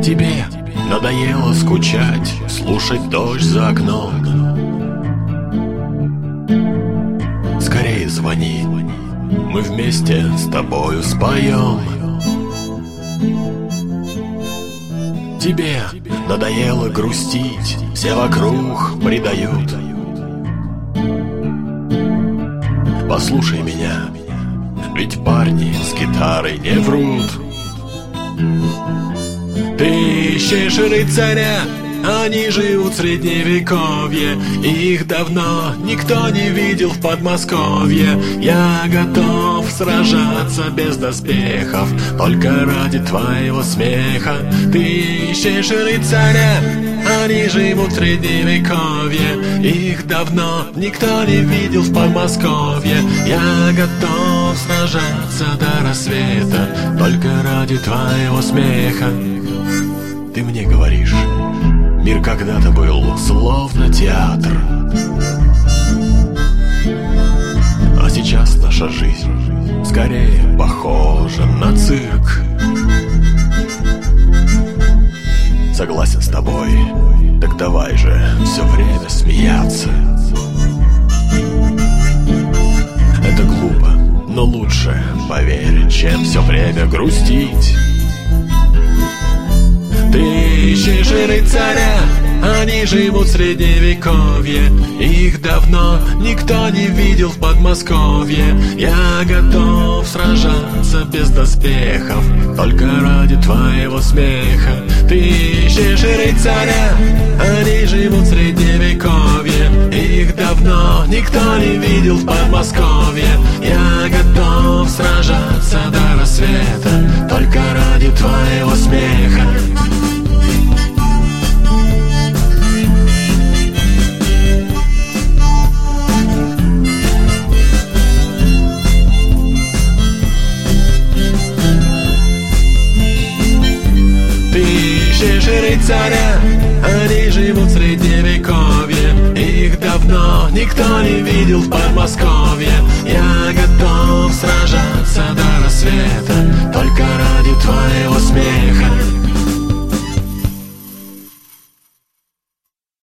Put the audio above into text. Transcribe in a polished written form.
Тебе надоело скучать, слушать дождь за окном. Скорее звони, мы вместе с тобою споем. Тебе надоело грустить, все вокруг предают. Послушай меня, ведь парни с гитарой не врут. Ты ищешь рыцаря, они живут в средневековье. Их давно никто не видел в Подмосковье. Я готов сражаться без доспехов, только ради твоего смеха. Ты ищешь рыцаря, они живут в средневековье. Их давно никто не видел в Подмосковье. Я готов сражаться до рассвета, только ради твоего смеха. Ты мне говоришь, мир когда-то был словно театр, а сейчас наша жизнь скорее похожа на цирк. Согласен с тобой, так давай же все время смеяться. Это глупо, но лучше поверить, чем все время грустить. Ты ищешь рыцаря, они живут в средневековье. Их давно никто не видел в Подмосковье. Я готов сражаться без доспехов, только ради твоего смеха. Ты ищешь рыцаря, они живут в средневековье. Их давно никто не видел в Подмосковье. Я готов сражаться до рассвета, только ради твоего смеха. Рыцаря, они живут в средневековье. Их давно никто не видел в Подмосковье. Я готов сражаться до рассвета, только ради твоего